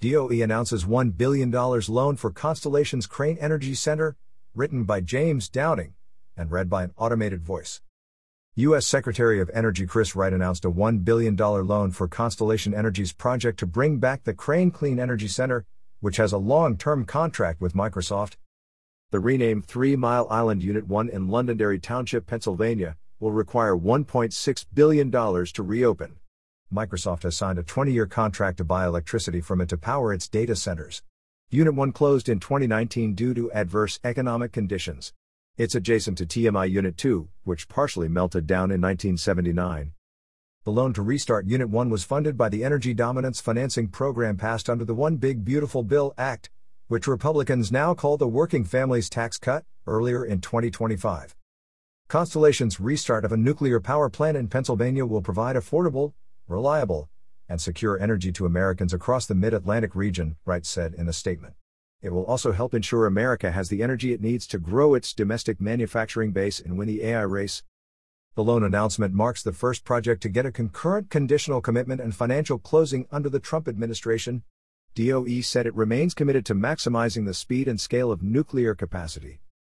DOE announces $1 billion loan for Constellation's Crane Energy Center, written by James Downing, and read by an automated voice. U.S. Secretary of Energy Chris Wright announced a $1 billion loan for Constellation Energy's project to bring back the Crane Clean Energy Center, which has a long-term contract with Microsoft. The renamed 3 Mile Island Unit 1 in Londonderry Township, Pennsylvania, will require $1.6 billion to reopen. Microsoft has signed a 20-year contract to buy electricity from it to power its data centers. Unit 1 closed in 2019 due to adverse economic conditions. It's adjacent to TMI Unit 2, which partially melted down in 1979. The loan to restart Unit 1 was funded by the Energy Dominance Financing Program passed under the One Big Beautiful Bill Act, which Republicans now call the Working Families Tax Cut, earlier in 2025. Constellation's restart of a nuclear power plant in Pennsylvania will provide affordable, reliable, and secure energy to Americans across the Mid-Atlantic region, Wright said in a statement. It will also help ensure America has the energy it needs to grow its domestic manufacturing base and win the AI race. The loan announcement marks the first project to get a concurrent conditional commitment and financial closing under the Trump administration. DOE said it remains committed to maximizing the speed and scale of nuclear capacity.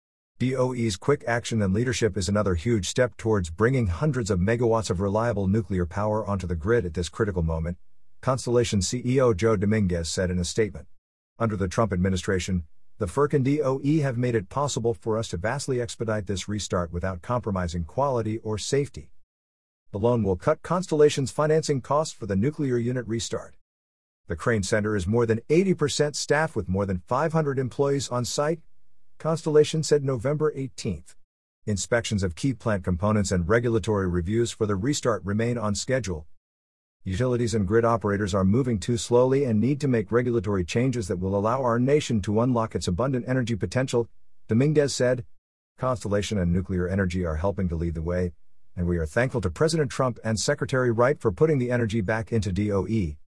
DOE's quick action and leadership is another huge step towards bringing hundreds of megawatts of reliable nuclear power onto the grid at this critical moment, Constellation CEO Joe Dominguez said in a statement. Under the Trump administration, the FERC and DOE have made it possible for us to vastly expedite this restart without compromising quality or safety. The loan will cut Constellation's financing costs for the nuclear unit restart. The Crane Center is more than 80% staffed with more than 500 employees on site, Constellation said November 18. Inspections of key plant components and regulatory reviews for the restart remain on schedule. Utilities and grid operators are moving too slowly and need to make regulatory changes that will allow our nation to unlock its abundant energy potential, Dominguez said. Constellation and nuclear energy are helping to lead the way, and we are thankful to President Trump and Secretary Wright for putting the energy back into DOE.